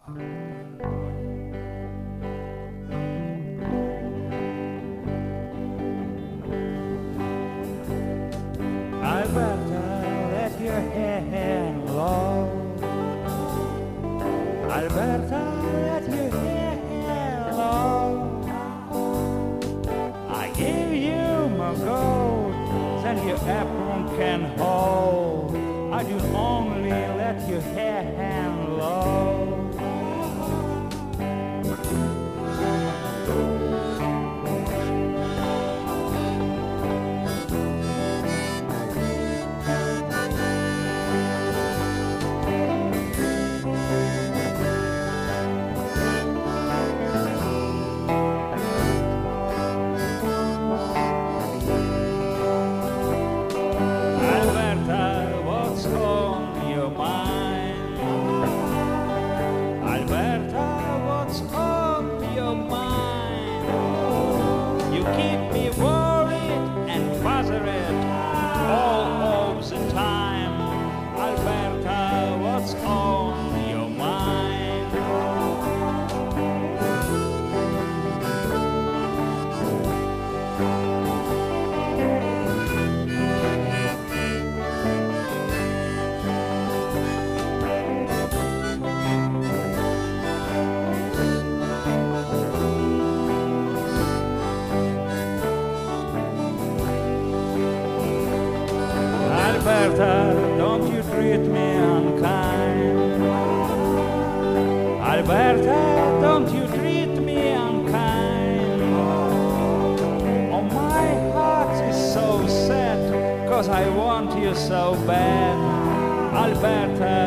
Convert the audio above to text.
Alberta, let your hair hang low. Alberta, let your hair hang low. I give you my gold, then your apron can hold. I do only let your hair hang low. Alberta, don't you treat me unkind. Alberta, don't you treat me unkind. Oh, my heart is so sad, 'cause I want you so bad. Alberta,